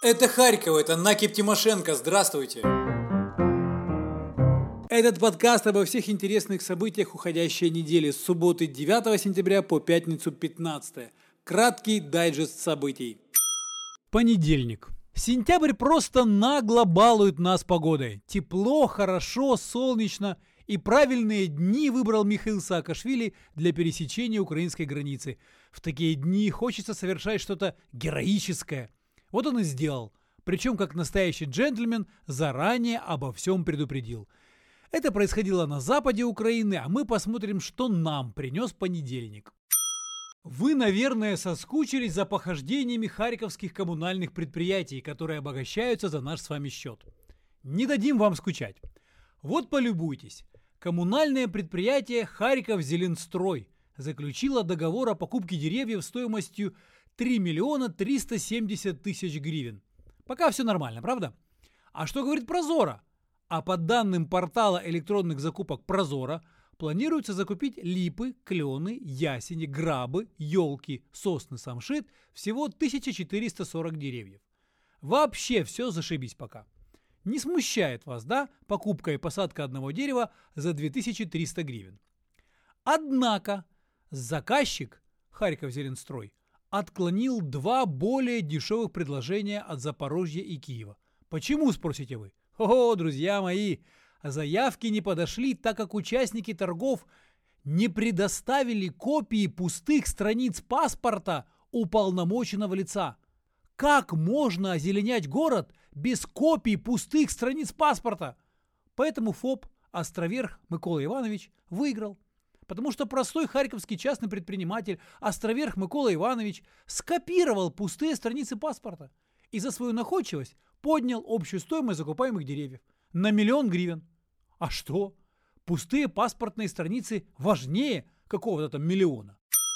Это Харьков, это Накип Тимошенко, здравствуйте. Этот подкаст обо всех интересных событиях уходящей недели с субботы 9 сентября по пятницу 15. Краткий дайджест событий. Понедельник. Сентябрь просто нагло балует нас погодой. Тепло, хорошо, солнечно и правильные дни выбрал Михаил Саакашвили для пересечения украинской границы. В такие дни хочется совершать что-то героическое. Вот он и сделал. Причем, как настоящий джентльмен, заранее обо всем предупредил. Это происходило на западе Украины, а мы посмотрим, что нам принес понедельник. Вы, наверное, соскучились за похождениями харьковских коммунальных предприятий, которые обогащаются за наш с вами счет. Не дадим вам скучать. Вот полюбуйтесь. Коммунальное предприятие «Харьков-Зеленстрой» заключило договор о покупке деревьев стоимостью 3 миллиона 370 тысяч гривен. Пока все нормально, правда? А что говорит Прозоро? А по данным портала электронных закупок Прозоро, планируется закупить липы, клены, ясени, грабы, елки, сосны, самшит, всего 1440 деревьев. Вообще все зашибись пока. Не смущает вас, да, покупка и посадка одного дерева за 2300 гривен. Однако заказчик Харьков-Зеленстрой отклонил два более дешевых предложения от Запорожья и Киева. Почему, спросите вы? О, друзья мои, заявки не подошли, так как участники торгов не предоставили копии пустых страниц паспорта уполномоченного лица. Как можно озеленять город без копий пустых страниц паспорта? Поэтому ФОП Островерх Микола Иванович выиграл. Потому что простой харьковский частный предприниматель Островерх Микола Иванович скопировал пустые страницы паспорта и за свою находчивость поднял общую стоимость закупаемых деревьев на 1 000 000 гривен. А что? Пустые паспортные страницы важнее какого-то там миллиона.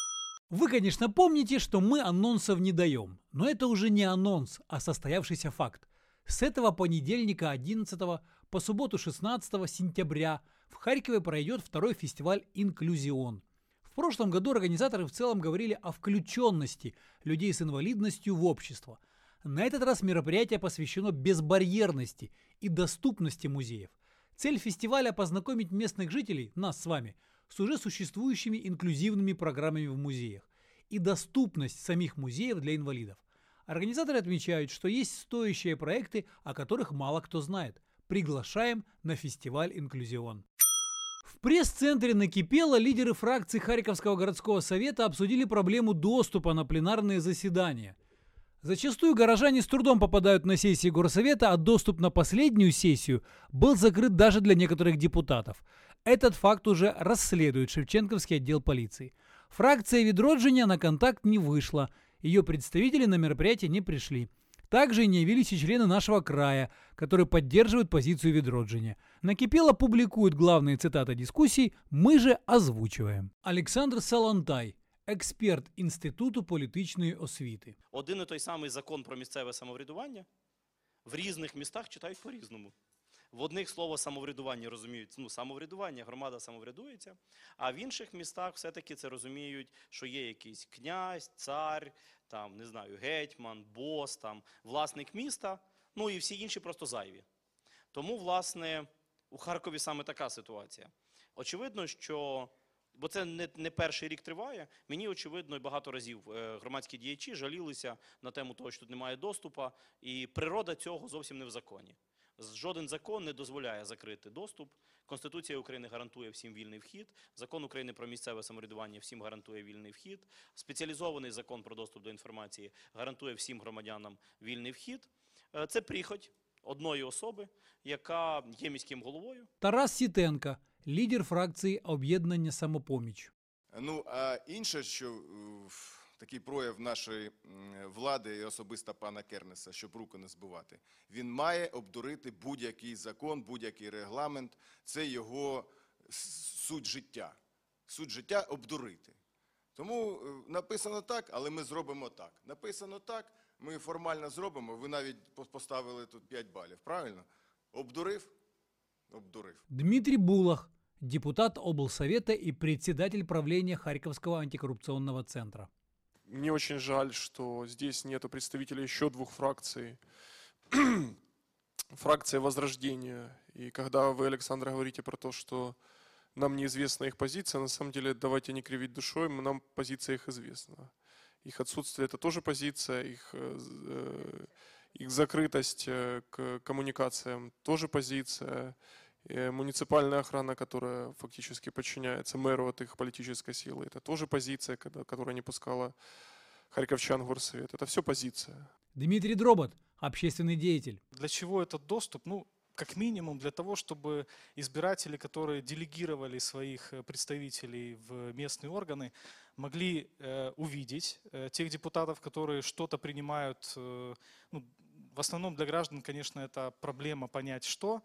Вы, конечно, помните, что мы анонсов не даем, но это уже не анонс, а состоявшийся факт. С этого понедельника 11 по субботу 16 сентября в Харькове пройдет второй фестиваль «Инклюзион». В прошлом году организаторы в целом говорили о включенности людей с инвалидностью в общество. На этот раз мероприятие посвящено безбарьерности и доступности музеев. Цель фестиваля – познакомить местных жителей, нас с вами, с уже существующими инклюзивными программами в музеях и доступность самих музеев для инвалидов. Организаторы отмечают, что есть стоящие проекты, о которых мало кто знает. Приглашаем на фестиваль «Инклюзион». В пресс-центре накипело, лидеры фракций Харьковского городского совета обсудили проблему доступа на пленарные заседания. Зачастую горожане с трудом попадают на сессии горсовета, а доступ на последнюю сессию был закрыт даже для некоторых депутатов. Этот факт уже расследует Шевченковский отдел полиции. Фракция Відродження на контакт не вышла, ее представители на мероприятие не пришли. Также не явились и члены нашего края, которые поддерживают позицию Відродження. Накипело публикует главные цитаты дискуссий, мы же озвучиваем. Олександр Салантай, експерт Інституту політичної освіти. Один і той самий закон про місцеве самоврядування в різних містах читають по-різному. В одних слово самоврядування розуміють, самоврядування, громада самоврядується, а в інших містах все-таки це розуміють, що є якийсь князь, цар, там, не знаю, гетьман, бос, там, власник міста, ну і всі інші просто зайві. Тому, власне, у Харкові саме така ситуація. Очевидно, що, бо це не перший рік триває, мені очевидно, і багато разів громадські діячі жалілися на тему того, що тут немає доступу, і природа цього зовсім не в законі. Жоден закон не дозволяє закрити доступ. Конституція України гарантує всім вільний вхід. Закон України про місцеве самоврядування всім гарантує вільний вхід. Спеціалізований закон про доступ до інформації гарантує всім громадянам вільний вхід. Це прихоть одної особи, яка є міським головою. Тарас Сітенко, лідер фракції «Об'єднання Самопоміч». Ну, а інше, що такий прояв нашої влади і особисто пана Кернеса, щоб руку не збивати, він має обдурити будь-який закон, будь-який регламент. Це його суть життя. Суть життя – обдурити. Тому написано так, але ми зробимо так. Написано так, ми формально зробимо, ви навіть поставили тут 5 балів, правильно? Обдурив? Обдурив. Дмитрий Булах, депутат облсовета и председатель правления Харьковского антикоррупционного центра. Мне очень жаль, что здесь нету представителей еще 2 фракций. Фракция Возрождения. И когда вы, Александр, говорите про то, что нам неизвестна их позиция, на самом деле давайте не кривить душой, нам позиция их известна. Их отсутствие – это тоже позиция, их закрытость к коммуникациям – тоже позиция. И муниципальная охрана, которая фактически подчиняется мэру от их политической силы, это тоже позиция, которая не пускала харьковчан в горсовет. Это все позиция. Дмитрий Дробот, общественный деятель. Для чего этот доступ? Как минимум для того, чтобы избиратели, которые делегировали своих представителей в местные органы, могли увидеть тех депутатов, которые что-то принимают. В основном для граждан, конечно, это проблема понять, что.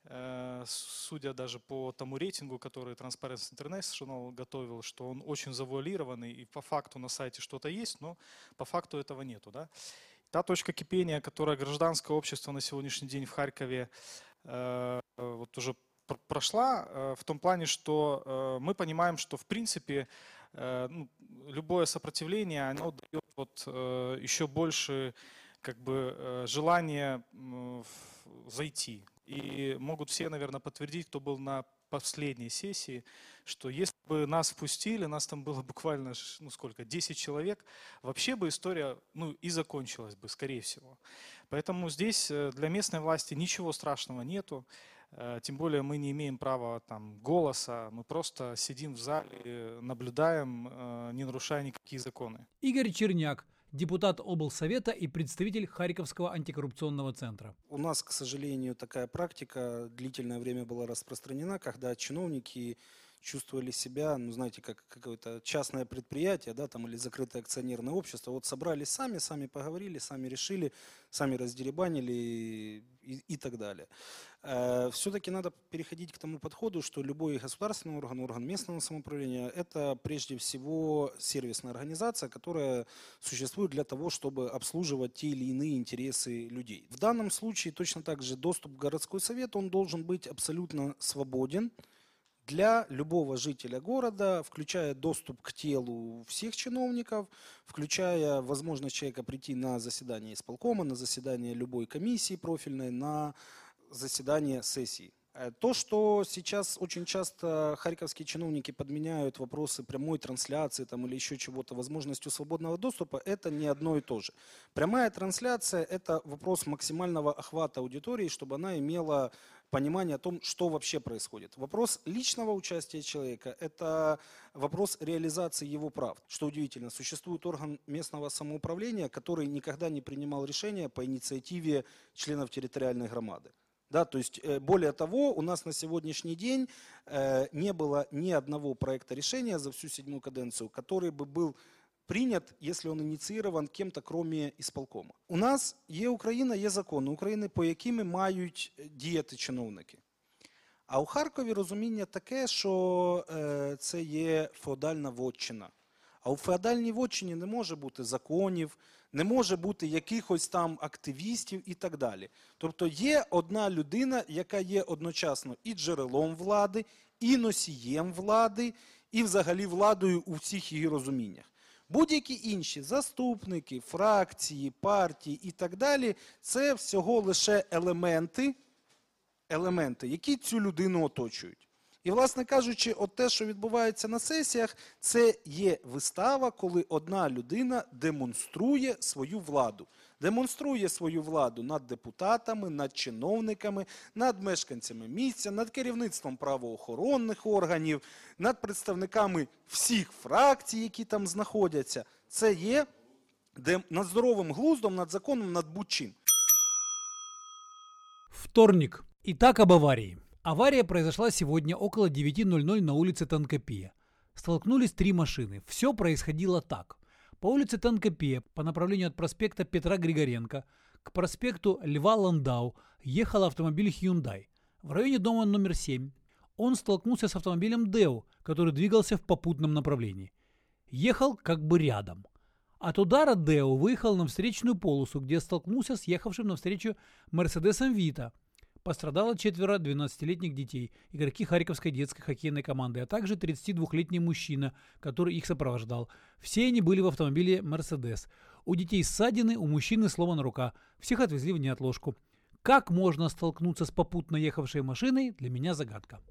Судя даже по тому рейтингу, который Transparency International готовил, что он очень завуалированный, и по факту на сайте что-то есть, но по факту этого нету. Да? Та точка кипения, которая гражданское общество на сегодняшний день в Харькове вот уже прошла, в том плане, что мы понимаем, что в принципе любое сопротивление, оно дает еще больше желание зайти. И могут все, наверное, подтвердить, кто был на последней сессии, что если бы нас впустили, нас там было буквально, 10 человек, вообще бы история, и закончилась бы, скорее всего. Поэтому здесь для местной власти ничего страшного нету, тем более мы не имеем права голоса, мы просто сидим в зале, наблюдаем, не нарушая никакие законы. Игорь Черняк, депутат облсовета и представитель Харьковского антикоррупционного центра. У нас, к сожалению, такая практика длительное время была распространена, когда чиновники чувствовали себя, как какое-то частное предприятие, да, или закрытое акционерное общество. Вот собрались сами поговорили, сами решили, сами раздеребанили и так далее. Все-таки надо переходить к тому подходу, что любой государственный орган местного самоуправления – это прежде всего сервисная организация, которая существует для того, чтобы обслуживать те или иные интересы людей. В данном случае точно так же доступ к городской совет, он должен быть абсолютно свободен для любого жителя города, включая доступ к телу всех чиновников, включая возможность человека прийти на заседание исполкома, на заседание любой комиссии профильной, на заседание сессии. То, что сейчас очень часто харьковские чиновники подменяют вопросы прямой трансляции или еще чего-то возможностью свободного доступа, это не одно и то же. Прямая трансляция – это вопрос максимального охвата аудитории, чтобы она имела понимание о том, что вообще происходит. Вопрос личного участия человека – это вопрос реализации его прав. Что удивительно, существует орган местного самоуправления, который никогда не принимал решения по инициативе членов территориальной громады. Да, то есть, более того, у нас на сегодняшний день не было ни одного проекта решения за всю 7-ю каденцию, который бы был принят, если он ініційован ким-то, кроме ісполкома. У нас є Україна, є закони України, по якими мають діяти чиновники. А у Харкові розуміння таке, що це є феодальна вотчина. А у феодальній вотчині не може бути законів, не може бути якихось там активістів і так далі. Тобто є одна людина, яка є одночасно і джерелом влади, і носієм влади, і взагалі владою у всіх її розуміннях. Будь-які інші заступники, фракції, партії і так далі – це всього лише елементи, які цю людину оточують. І, власне кажучи, от те, що відбувається на сесіях, це є вистава, коли одна людина демонструє свою владу. Демонструє свою владу над депутатами, над чиновниками, над мешканцями місця, над керівництвом правоохоронних органів, над представниками всіх фракцій, які там знаходяться. Це є над здоровим глуздом, над законом, над будь-чим. Вторник. Итак, об аварии. Авария произошла сегодня около 9:00 на улице Танкопия. Столкнулись 3 машины. Все происходило так. По улице Танкопия по направлению от проспекта Петра Григоренко к проспекту Льва Ландау ехал автомобиль Hyundai. В районе дома номер 7 он столкнулся с автомобилем Deo, который двигался в попутном направлении. Ехал как бы рядом. От удара Deo выехал на встречную полосу, где столкнулся с ехавшим навстречу Мерседесом Вита. Пострадало 4 12-летних детей, игроки Харьковской детской хоккейной команды, а также 32-летний мужчина, который их сопровождал. Все они были в автомобиле «Мерседес». У детей ссадины, у мужчины сломана рука. Всех отвезли в неотложку. Как можно столкнуться с попутно ехавшей машиной, для меня загадка.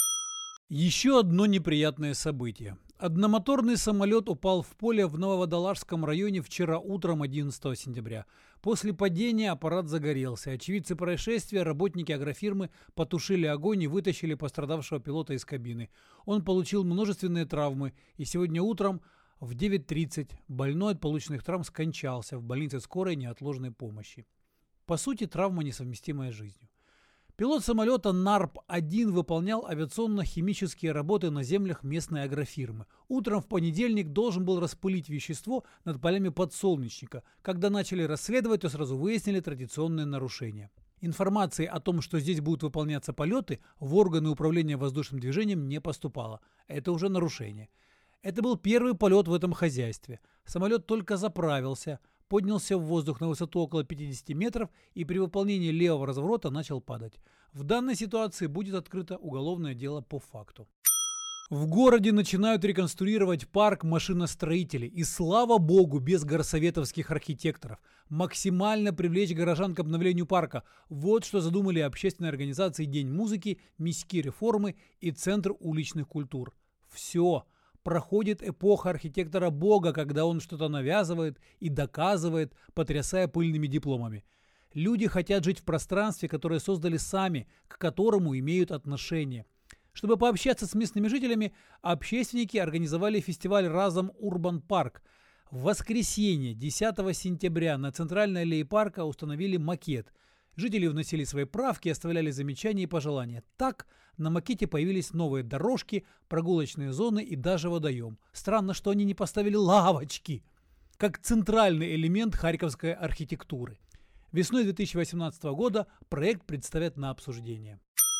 Еще одно неприятное событие. Одномоторный самолет упал в поле в Нововодолажском районе вчера утром 11 сентября. После падения аппарат загорелся. Очевидцы происшествия, работники агрофирмы потушили огонь и вытащили пострадавшего пилота из кабины. Он получил множественные травмы, и сегодня утром в 9:30 больной от полученных травм скончался в больнице скорой неотложной помощи. По сути, травма, несовместимая с жизнью. Пилот самолета НАРП-1 выполнял авиационно-химические работы на землях местной агрофирмы. Утром в понедельник должен был распылить вещество над полями подсолнечника. Когда начали расследовать, то сразу выяснили традиционные нарушения. Информации о том, что здесь будут выполняться полеты, в органы управления воздушным движением не поступало. Это уже нарушение. Это был первый полет в этом хозяйстве. Самолет только заправился, поднялся в воздух на высоту около 50 метров и при выполнении левого разворота начал падать. В данной ситуации будет открыто уголовное дело по факту. В городе начинают реконструировать парк машиностроителей. И слава богу, без горсоветовских архитекторов. Максимально привлечь горожан к обновлению парка. Вот что задумали общественные организации «День музыки», «Міські реформы» и «Центр уличных культур». Все. Проходит эпоха архитектора Бога, когда он что-то навязывает и доказывает, потрясая пыльными дипломами. Люди хотят жить в пространстве, которое создали сами, к которому имеют отношение. Чтобы пообщаться с местными жителями, общественники организовали фестиваль «Разом Урбан Парк». В воскресенье, 10 сентября, на центральной аллее парка установили макет. Жители вносили свои правки, оставляли замечания и пожелания. Так, на макете появились новые дорожки, прогулочные зоны и даже водоем. Странно, что они не поставили лавочки, как центральный элемент харьковской архитектуры. Весной 2018 года проект представят на обсуждение.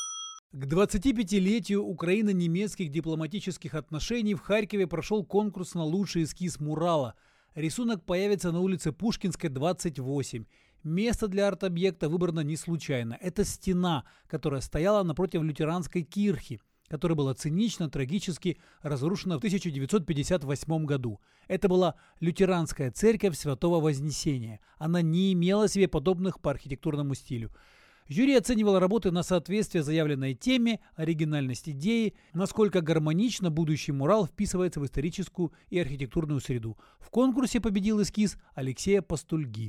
К 25-летию украино-немецких дипломатических отношений в Харькове прошел конкурс на лучший эскиз мурала. Рисунок появится на улице Пушкинской, 28. Место для арт-объекта выбрано не случайно. Это стена, которая стояла напротив лютеранской кирхи, которая была цинично, трагически разрушена в 1958 году. Это была лютеранская церковь Святого Вознесения. Она не имела себе подобных по архитектурному стилю. Жюри оценивало работы на соответствие заявленной теме, оригинальность идеи, насколько гармонично будущий мурал вписывается в историческую и архитектурную среду. В конкурсе победил эскиз Алексея Пастульги.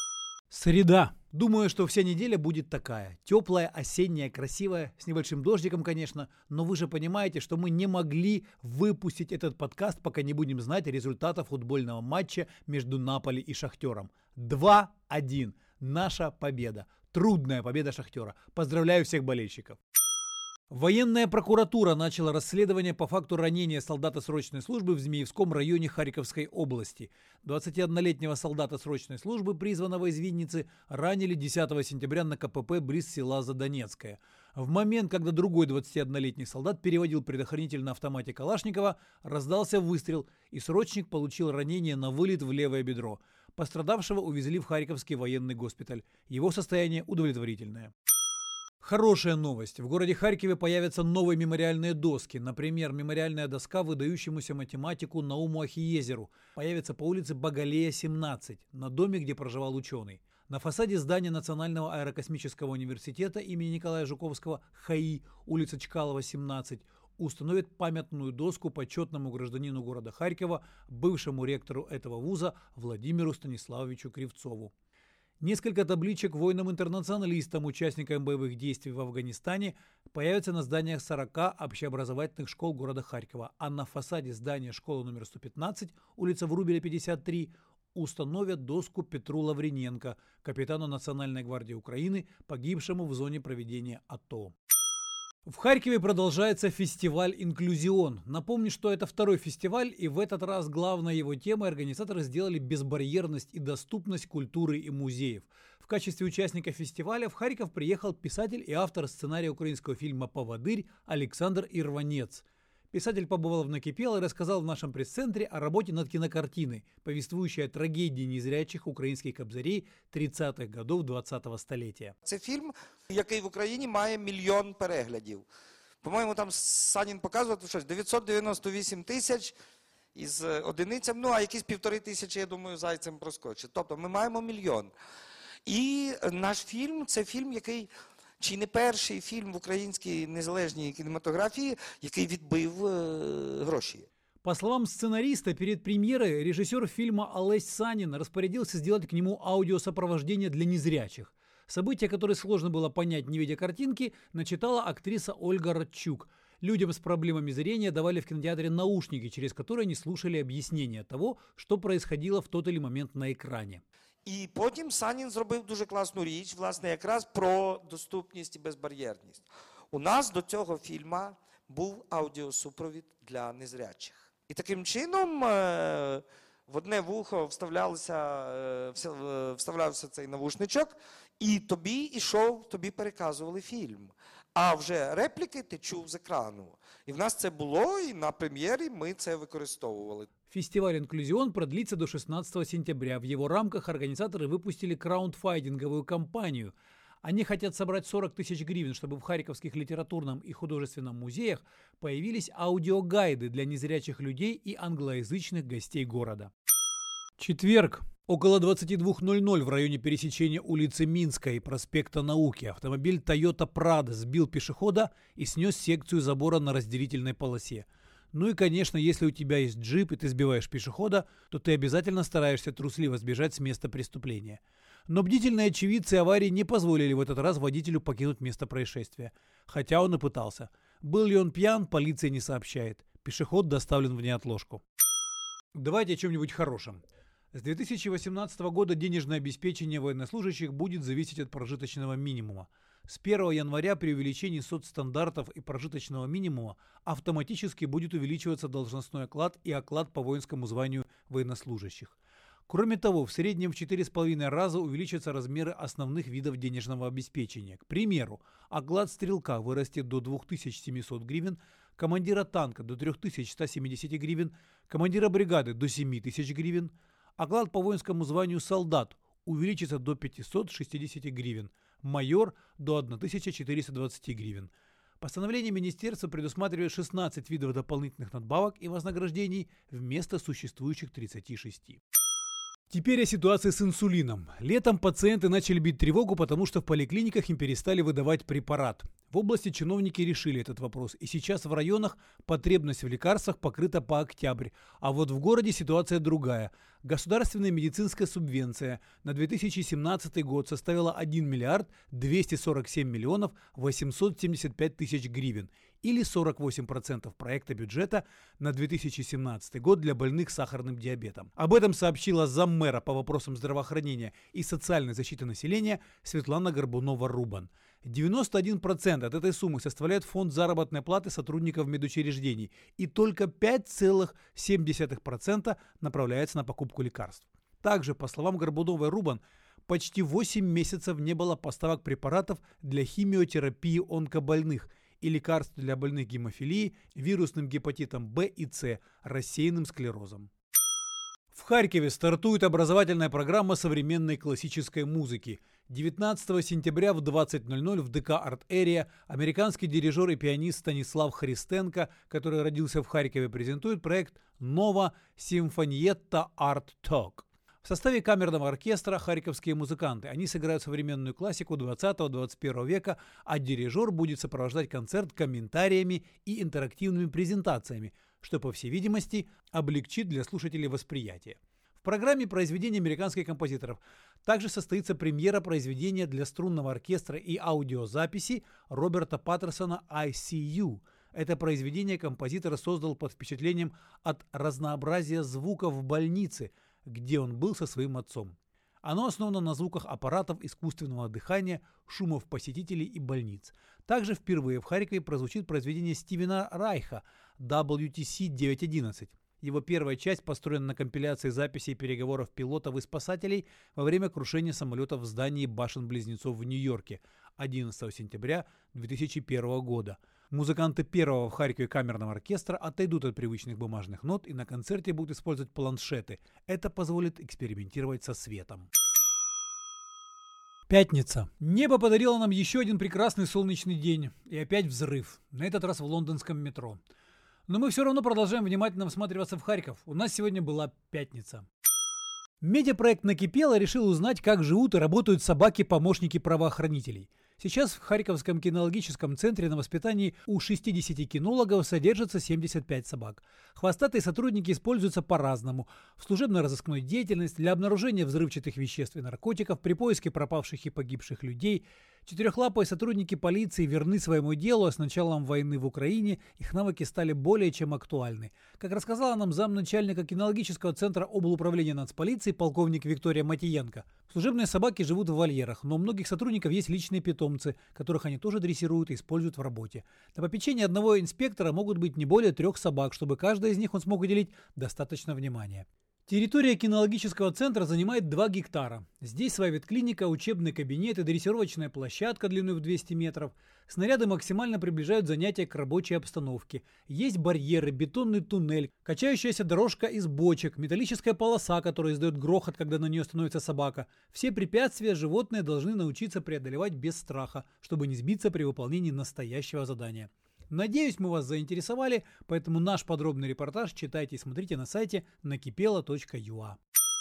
Среда. Думаю, что вся неделя будет такая. Теплая, осенняя, красивая, с небольшим дождиком, конечно. Но вы же понимаете, что мы не могли выпустить этот подкаст, пока не будем знать результата футбольного матча между Наполи и Шахтером. 2-1. Наша победа. Трудная победа Шахтера. Поздравляю всех болельщиков. Военная прокуратура начала расследование по факту ранения солдата срочной службы в Змеевском районе Харьковской области. 21-летнего солдата срочной службы, призванного из Винницы, ранили 10 сентября на КПП близ села Задонецкое. В момент, когда другой 21-летний солдат переводил предохранитель на автомате Калашникова, раздался выстрел, и срочник получил ранение на вылет в левое бедро. Пострадавшего увезли в Харьковский военный госпиталь. Его состояние удовлетворительное. Хорошая новость. В городе Харькове появятся новые мемориальные доски. Например, мемориальная доска выдающемуся математику Науму Ахиезеру появится по улице Багалея, 17, на доме, где проживал ученый. На фасаде здания Национального аэрокосмического университета имени Николая Жуковского ХАИ, улица Чкалова, 17, установят памятную доску почетному гражданину города Харькова, бывшему ректору этого вуза Владимиру Станиславовичу Кривцову. Несколько табличек воинам-интернационалистам, участникам боевых действий в Афганистане, появятся на зданиях 40 общеобразовательных школ города Харькова, а на фасаде здания школы номер 115, улица Врубеля, 53, установят доску Петру Лавриненко, капитану Национальной гвардии Украины, погибшему в зоне проведения АТО. В Харькове продолжается фестиваль «Инклюзион». Напомню, что это второй фестиваль, и в этот раз главной его темой организаторы сделали безбарьерность и доступность культуры и музеев. В качестве участника фестиваля в Харьков приехал писатель и автор сценария украинского фильма «Поводырь» Александр Ирванец. Писатель побывал в Накипело и рассказал в нашем пресс-центре о работе над кинокартиной, повествующей о трагедии незрячих українських кобзарей 30-х годов 20-го століття. Це фільм, який в Україні має 1 мільйон переглядів. По-моєму, там Санін показував щось 998 тисяч із одиницям, ну а якісь 1500, я думаю, зайцем проскочить. Тобто ми маємо 1 мільйон. І наш фільм – це фільм, який, чи не перший фільм в українській незалежній кінематографії, який відбив гроші. По словам сценариста, перед премьерой режиссер фильма Олесь Санин распорядился сделать к нему аудиосопровождение для незрячих. События, которые сложно было понять, не видя картинки, начитала актриса Ольга Радчук. Людям с проблемами зрения давали в кинотеатре наушники, через которые они слушали объяснения того, что происходило в тот или момент на экране. І потім Санін зробив дуже класну річ, власне, якраз про доступність і безбар'єрність. У нас до цього фільму був аудіосупровід для незрячих. І таким чином в одне вухо вставлявся цей навушничок, і тобі переказували фільм. А вже репліки ти чув з екрану. І в нас це було, і на прем'єрі ми це використовували. Фестиваль «Инклюзион» продлится до 16 сентября. В его рамках организаторы выпустили краундфандинговую кампанию. Они хотят собрать 40 тысяч гривен, чтобы в Харьковских литературном и художественном музеях появились аудиогайды для незрячих людей и англоязычных гостей города. Четверг. Около 22:00 в районе пересечения улицы Минской и проспекта Науки автомобиль Toyota Prado сбил пешехода и снес секцию забора на разделительной полосе. Ну и, конечно, если у тебя есть джип и ты сбиваешь пешехода, то ты обязательно стараешься трусливо сбежать с места преступления. Но бдительные очевидцы аварии не позволили в этот раз водителю покинуть место происшествия. Хотя он и пытался. Был ли он пьян, полиция не сообщает. Пешеход доставлен в неотложку. Давайте о чем-нибудь хорошем. С 2018 года денежное обеспечение военнослужащих будет зависеть от прожиточного минимума. С 1 января при увеличении соцстандартов и прожиточного минимума автоматически будет увеличиваться должностной оклад и оклад по воинскому званию военнослужащих. Кроме того, в среднем в 4,5 раза увеличатся размеры основных видов денежного обеспечения. К примеру, оклад стрелка вырастет до 2700 гривен, командира танка до 3170 гривен, командира бригады до 7000 гривен, оклад по воинскому званию солдат увеличится до 560 гривен, майор до 1420 гривен. Постановление министерства предусматривает 16 видов дополнительных надбавок и вознаграждений вместо существующих 36. Теперь о ситуации с инсулином. Летом пациенты начали бить тревогу, потому что в поликлиниках им перестали выдавать препарат. В области чиновники решили этот вопрос, и сейчас в районах потребность в лекарствах покрыта по октябрь, а вот в городе ситуация другая. Государственная медицинская субвенция на 2017 год составила 1 миллиард 247 миллионов 875 тысяч гривен, или 48% проекта бюджета на 2017 год для больных сахарным диабетом. Об этом сообщила заммэра по вопросам здравоохранения и социальной защиты населения Светлана Горбунова-Рубан. 91% от этой суммы составляет фонд заработной платы сотрудников медучреждений, и только 5,7% направляется на покупку лекарств. Также, по словам Горбуновой-Рубан, почти 8 месяцев не было поставок препаратов для химиотерапии онкобольных и лекарств для больных гемофилией, вирусным гепатитом В и С, рассеянным склерозом. В Харькове стартует образовательная программа современной классической музыки. 19 сентября в 20:00 в ДК «Арт-Эрия» американский дирижер и пианист Станислав Христенко, который родился в Харькове, презентует проект «Нова Симфониетта Арт Ток». В составе камерного оркестра харьковские музыканты. Они сыграют современную классику 20-21 века, а дирижер будет сопровождать концерт комментариями и интерактивными презентациями, что, по всей видимости, облегчит для слушателей восприятие. В программе произведений американских композиторов также состоится премьера произведения для струнного оркестра и аудиозаписи Роберта Паттерсона «I See You». Это произведение композитор создал под впечатлением от разнообразия звуков в больнице, где он был со своим отцом. Оно основано на звуках аппаратов искусственного дыхания, шумов посетителей и больниц. Также впервые в Харькове прозвучит произведение Стивена Райха WTC-911. Его первая часть построена на компиляции записей переговоров пилотов и спасателей во время крушения самолетов в здании башен-близнецов в Нью-Йорке 11 сентября 2001 года. Музыканты первого в Харькове камерного оркестра отойдут от привычных бумажных нот и на концерте будут использовать планшеты. Это позволит экспериментировать со светом. Пятница. Небо подарило нам еще один прекрасный солнечный день. И опять взрыв. На этот раз в лондонском метро. Но мы все равно продолжаем внимательно всматриваться в Харьков. У нас сегодня была пятница. Медиапроект «Накипело» решил узнать, как живут и работают собаки-помощники правоохранителей. Сейчас в Харьковском кинологическом центре на воспитании у 60 кинологов содержится 75 собак. Хвостатые сотрудники используются по-разному. В служебно-розыскной деятельности, для обнаружения взрывчатых веществ и наркотиков, при поиске пропавших и погибших людей. Четырехлапые сотрудники полиции верны своему делу, а с началом войны в Украине их навыки стали более чем актуальны. Как рассказала нам замначальника кинологического центра облуправления нацполиции полковник Виктория Матиенко, служебные собаки живут в вольерах, но у многих сотрудников есть личные питомцы, которых они тоже дрессируют и используют в работе. На попечении одного инспектора могут быть не более 3 собак, чтобы каждой из них он смог уделить достаточно внимания. Территория кинологического центра занимает 2 гектара. Здесь своя ветклиника, учебный кабинет и дрессировочная площадка длиной в 200 метров. Снаряды максимально приближают занятия к рабочей обстановке. Есть барьеры, бетонный туннель, качающаяся дорожка из бочек, металлическая полоса, которая издает грохот, когда на нее становится собака. Все препятствия животные должны научиться преодолевать без страха, чтобы не сбиться при выполнении настоящего задания. Надеюсь, мы вас заинтересовали, поэтому наш подробный репортаж читайте и смотрите на сайте nakipelo.ua.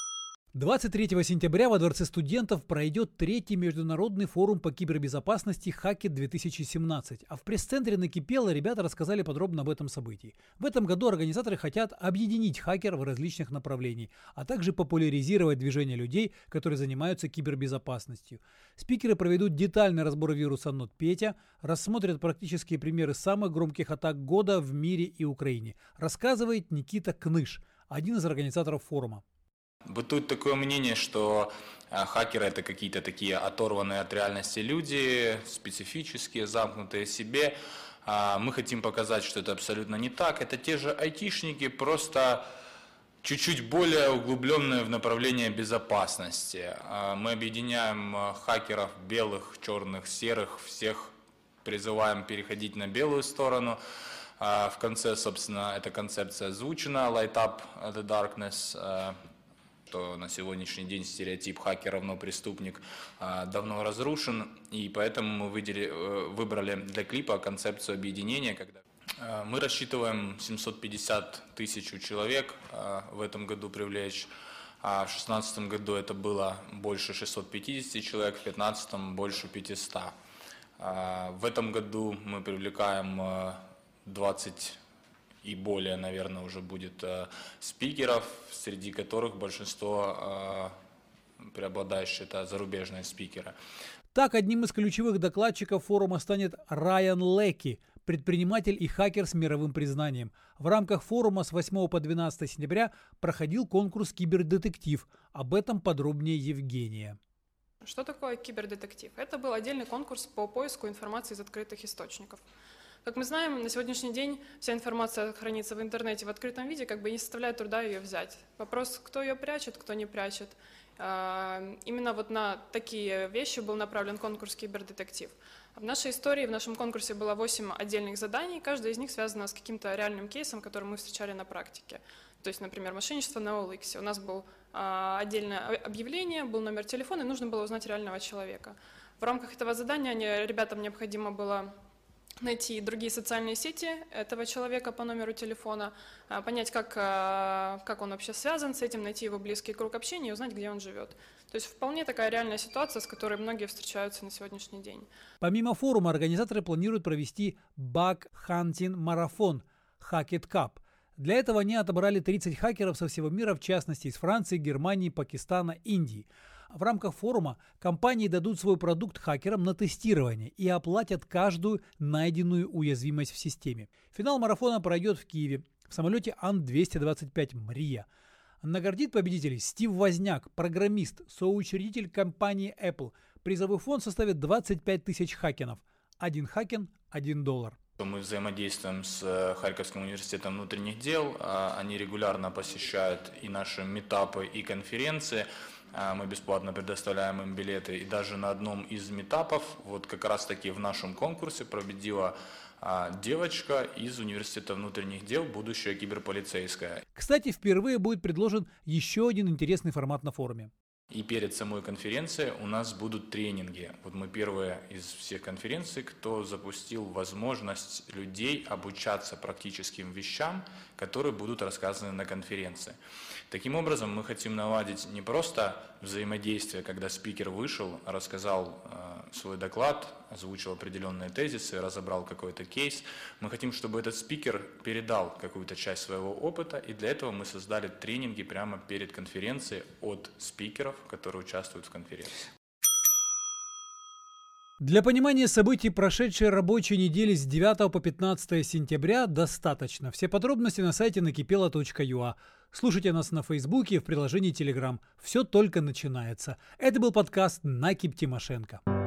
23 сентября во Дворце студентов пройдет 3-й международный форум по кибербезопасности «Хакет-2017», а в пресс-центре «Накипело» ребята рассказали подробно об этом событии. В этом году организаторы хотят объединить хакеров в различных направлениях, а также популяризировать движение людей, которые занимаются кибербезопасностью. Спикеры проведут детальный разбор вируса NotPetya, рассмотрят практические примеры самых громких атак года в мире и Украине, рассказывает Никита Кныш, один из организаторов форума. Бытует такое мнение, что хакеры — это какие-то такие оторванные от реальности люди, специфические, замкнутые в себе. Мы хотим показать, что это абсолютно не так. Это те же айтишники, просто чуть-чуть более углубленные в направление безопасности. Мы объединяем хакеров белых, черных, серых, всех призываем переходить на белую сторону. В конце, собственно, эта концепция озвучена, Light Up the Darkness, что на сегодняшний день стереотип хакер равно преступник давно разрушен, и поэтому мы выбрали для клипа концепцию объединения. Когда мы рассчитываем 750 тысяч человек в этом году привлечь, а в 2016 году это было больше 650 человек, в 2015 больше 500. В этом году мы привлекаем 20 и более, наверное, уже будет спикеров, среди которых большинство преобладающие — это зарубежные спикеры. Так, одним из ключевых докладчиков форума станет Райан Леки, предприниматель и хакер с мировым признанием. В рамках форума с 8 по 12 сентября проходил конкурс «Кибердетектив». Об этом подробнее Евгения. Что такое кибердетектив? Это был отдельный конкурс по поиску информации из открытых источников. Как мы знаем, на сегодняшний день вся информация хранится в интернете в открытом виде, как бы не составляет труда ее взять. Вопрос, кто ее прячет, кто не прячет. Именно вот на такие вещи был направлен конкурс «Кибердетектив». В нашей истории, в нашем конкурсе было 8 отдельных заданий, каждое из них связано с каким-то реальным кейсом, который мы встречали на практике. То есть, например, мошенничество на OLX. У нас было отдельное объявление, был номер телефона, и нужно было узнать реального человека. В рамках этого задания ребятам необходимо было найти другие социальные сети этого человека по номеру телефона, понять, как он вообще связан с этим, найти его близкий круг общения и узнать, где он живет. То есть вполне такая реальная ситуация, с которой многие встречаются на сегодняшний день. Помимо форума, организаторы планируют провести баг-хантинг-марафон Hackett Cup. Для этого они отобрали 30 хакеров со всего мира, в частности из Франции, Германии, Пакистана, Индии. В рамках форума компании дадут свой продукт хакерам на тестирование и оплатят каждую найденную уязвимость в системе. Финал марафона пройдет в Киеве в самолете Ан-225 «Мрия». Наградит победителей Стив Возняк, программист, соучредитель компании Apple. Призовой фонд составит 25 тысяч хакенов. 1 хакен – $1. Мы взаимодействуем с Харьковским университетом внутренних дел. Они регулярно посещают и наши митапы, и конференции. мы бесплатно предоставляем им билеты. И даже на одном из митапов, вот как раз таки в нашем конкурсе победила девочка из Университета внутренних дел, будущая киберполицейская. Кстати, впервые будет предложен еще один интересный формат на форуме. И перед самой конференцией у нас будут тренинги. Вот мы первые из всех конференций, кто запустил возможность людей обучаться практическим вещам, которые будут рассказаны на конференции. Таким образом, мы хотим наладить не просто взаимодействие, когда спикер вышел, рассказал свой доклад, озвучил определенные тезисы, разобрал какой-то кейс. Мы хотим, чтобы этот спикер передал какую-то часть своего опыта, и для этого мы создали тренинги прямо перед конференцией от спикеров, которые участвуют в конференции. Для понимания событий прошедшей рабочей недели с 9 по 15 сентября достаточно. Все подробности на сайте накипело.ua. Слушайте нас на Фейсбуке и в приложении Telegram. Все только начинается. Это был подкаст «Накип Тимошенко».